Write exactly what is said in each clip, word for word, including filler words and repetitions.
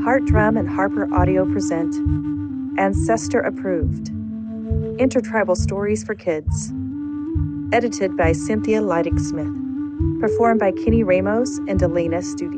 Heart Drum and Harper Audio present Ancestor Approved, Intertribal Stories for Kids. Edited by Cynthia Leidig Smith. Performed by Kenny Ramos and Elena Studi.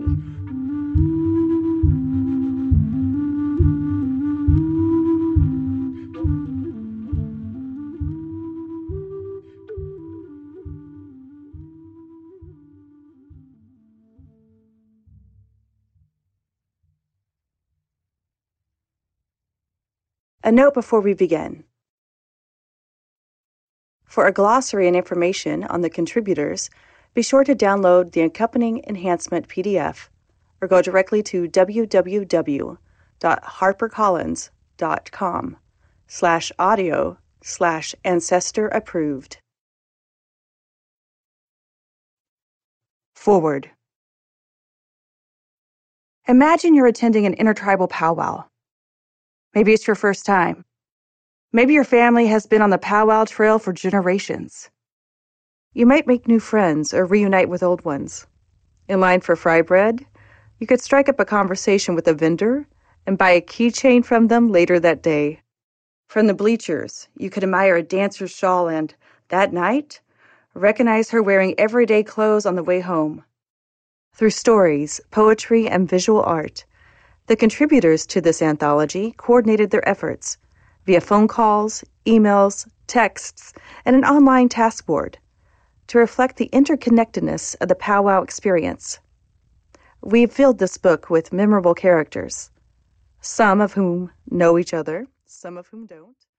A note before we begin. For a glossary and information on the contributors, be sure to download the accompanying enhancement P D F or go directly to www.harpercollins.com slash audio slash ancestor approved. Forward. Imagine you're attending an intertribal powwow. Maybe it's your first time. Maybe your family has been on the powwow trail for generations. You might make new friends or reunite with old ones. In line for fry bread, you could strike up a conversation with a vendor and buy a keychain from them later that day. From the bleachers, you could admire a dancer's shawl and, that night, recognize her wearing everyday clothes on the way home. Through stories, poetry, and visual art, the contributors to this anthology coordinated their efforts via phone calls, emails, texts, and an online task board to reflect the interconnectedness of the powwow experience. We've filled this book with memorable characters, some of whom know each other, some of whom don't.